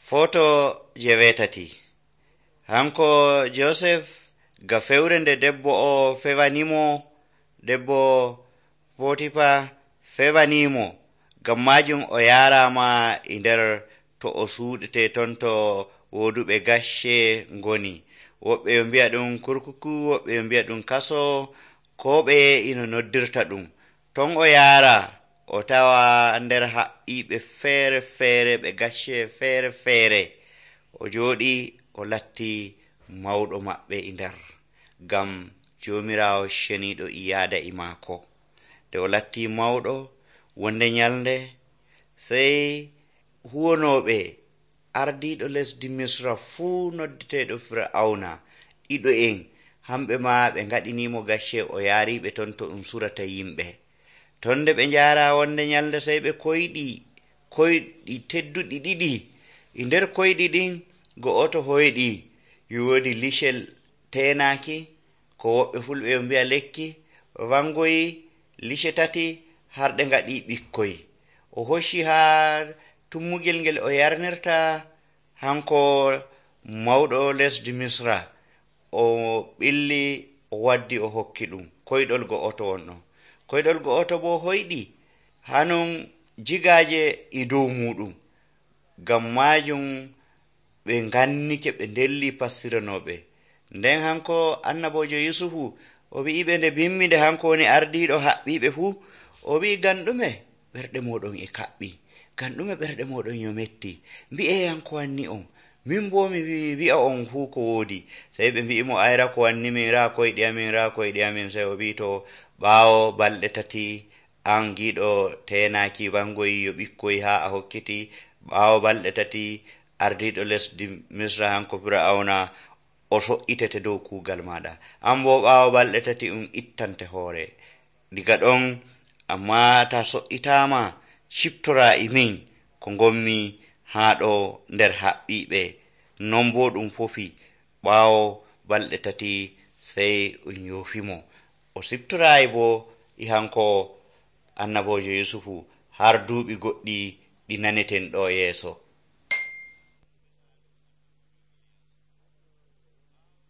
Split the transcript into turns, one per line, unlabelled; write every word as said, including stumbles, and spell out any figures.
Foto jewetati. Hanko Joseph ga fewre nde debbo o fewanimo, debbo Potifa fewanimo, gam majum o yarama e nder to o suudete ton to woduɓe gashe ngoni. Woɓɓe yo mbi'a ɗum kurkuku, woɓɓe yo mbi'a ɗum kaso, ko ɓe ino noddirta ɗum. Ton o yara o tawa nder haɓɓiɓe feere feere ɓe gashe feere feere. O jooɗi o latti mawɗo maɓɓe e nder, gam jomirawo ceniɗo e yaada e maako. Nde o latti mawɗo, wonde nyalnde sey huwonoɓe ardiɗo lesdi Misra fuu noddeteɗo Fir'auna ɗiɗo en, hamɓe ma ɓe ngaɗinimo gashe o yaariɓe ton to ɗum surata yimɓe. Ton nde ɓe njara wonde nyalnde sey ɓe koyɗi koyɗi tedduɗi ɗiɗi. E nder koyɗi ɗin go'oto hoyɗi woodi licel tenaki, ko woɓɓe fulɓe yo mbi'a lekki, wangoyi lice tati harɗe ngaɗi ɓikkoy. O hocci ha tummugel ngel o yarnirta hanko mawɗo lesdi Misra. O ɓilli o waddi o hokki ɗum koyɗol go'oto wonɗo. Koyɗol go'oto bo hoyɗi hanon jigaje e dow muɗum. Gam majum ɓe ngannike ɓe ndelli passiranoɓe. Nden hanko annabojo Yusufu o wi'iɓe nde bimmi nde hanko woni ardiɗo haɓɓiɓe fuu, o wi'i ganɗume ɓerɗe moɗon e kaɓɓi, ganɗume ɓerɗe moɗon yo metti, mbi'e yanko wanni on, min bo mi wi'a on fuu ko woodi. Sey ɓe mbi'i mo ayra ko wanni min ra koyɗi amin ra koyɗi amin. Sey o wi to ɓaawo balɗe tati an giɗo tenaki wangoyi yo ɓikkoy ha a hokkiti, ɓaawo balɗe tati ardiɗo lesdi Misra hanko Fir'auna o so'itete dow kuugal maɗa, an bo ɓaawo balɗe tati um ittante hoore. Diga ɗon amma ta so'itama ciptora e min ko gommi ha ɗo nder haɓɓiɓe. Non bo ɗum fofi. Ɓaawo balɗe tati sey um yoofimo. O siptorayi bo e hanko annabojo Yusufu har duuɓi goɗɗi ɗi naneten ɗo yeeso.